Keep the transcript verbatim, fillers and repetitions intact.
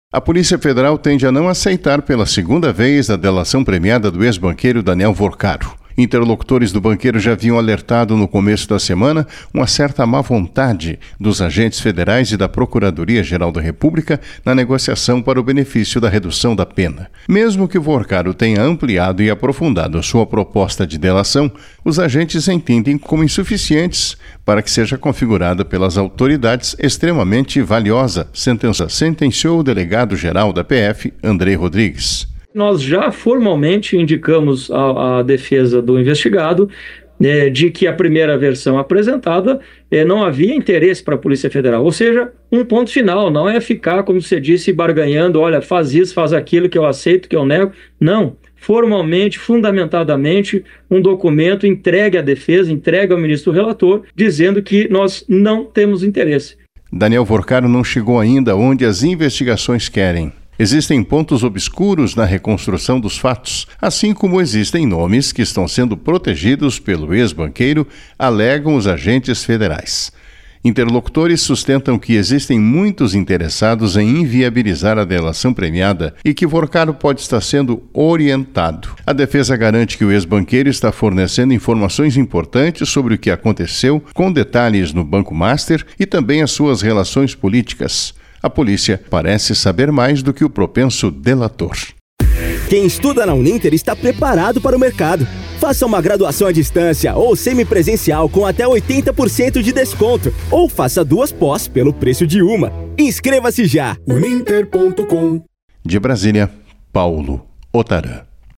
A Polícia Federal tende a não aceitar pela segunda vez a delação premiada do ex-banqueiro Daniel Vorcaro. Interlocutores do banqueiro já haviam alertado no começo da semana uma certa má vontade dos agentes federais e da Procuradoria-Geral da República na negociação para o benefício da redução da pena. Mesmo que Vorcaro tenha ampliado e aprofundado a sua proposta de delação, os agentes entendem como insuficientes para que seja configurada pelas autoridades extremamente valiosa, sentença sentenciou o delegado-geral da P F, Andrei Rodrigues. Nós já formalmente indicamos à, à defesa do investigado é, de que a primeira versão apresentada é, não havia interesse para a Polícia Federal. Ou seja, um ponto final, não é ficar, como você disse, barganhando, olha, faz isso, faz aquilo que eu aceito, que eu nego. Não, formalmente, fundamentadamente, um documento entregue à defesa, entregue ao ministro relator, dizendo que nós não temos interesse. Daniel Vorcaro não chegou ainda onde as investigações querem. Existem pontos obscuros na reconstrução dos fatos, assim como existem nomes que estão sendo protegidos pelo ex-banqueiro, alegam os agentes federais. Interlocutores sustentam que existem muitos interessados em inviabilizar a delação premiada e que Vorcaro pode estar sendo orientado. A defesa garante que o ex-banqueiro está fornecendo informações importantes sobre o que aconteceu, com detalhes no Banco Master e também as suas relações políticas. A polícia parece saber mais do que o propenso delator. Quem estuda na Uninter está preparado para o mercado. Faça uma graduação à distância ou semipresencial com até oitenta por cento de desconto. Ou faça duas pós pelo preço de uma. Inscreva-se já! uninter ponto com. De Brasília, Paulo Otarã.